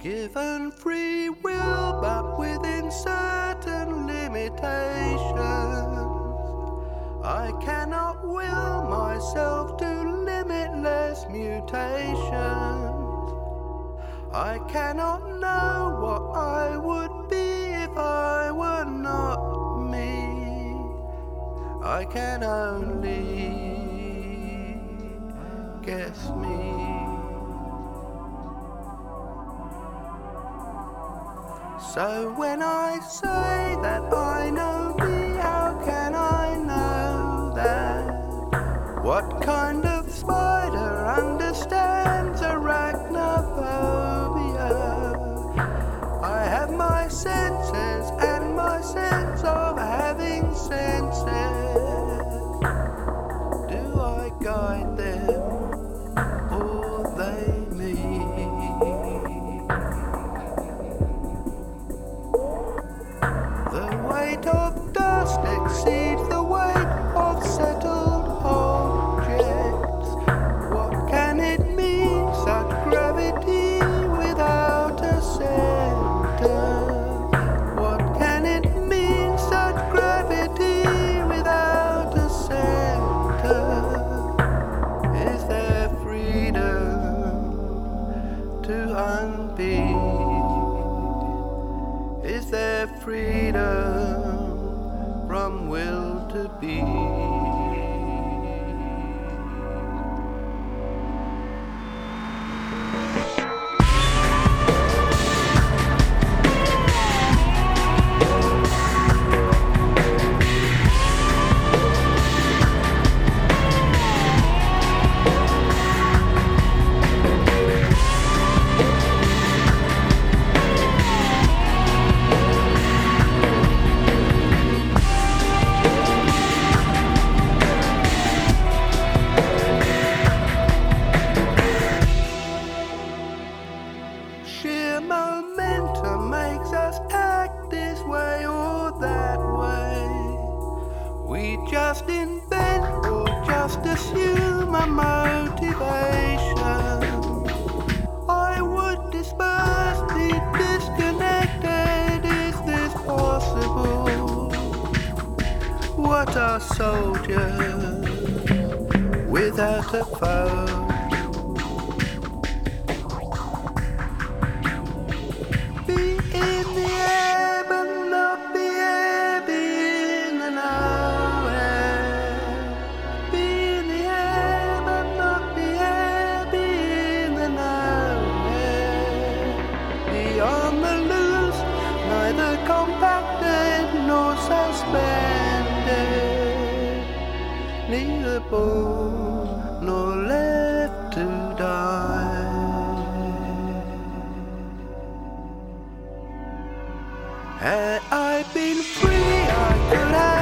Given free will, but within certain limitations, I cannot will myself to limitless mutations. I cannot know what I would be if I were not me. I can only guess me. So when I say that I know me, how can I know that? What kind of spider understands arachnophobia? I have my senses and my sense of having senses. Do I guide them or they me? The weight of dust exceeds the weight of settled objects. What can it mean, such gravity without a center? What can it mean, such gravity without a center? Is there freedom to unbe? Is there freedom from will to be? Sheer momentum makes us act this way or that way. We just invent or just assume a motivation. I would disperse, be disconnected. Is this possible? What are soldiers without a foe? On the loose, neither compacted nor suspended, neither born nor left to die. Had I been free, I could have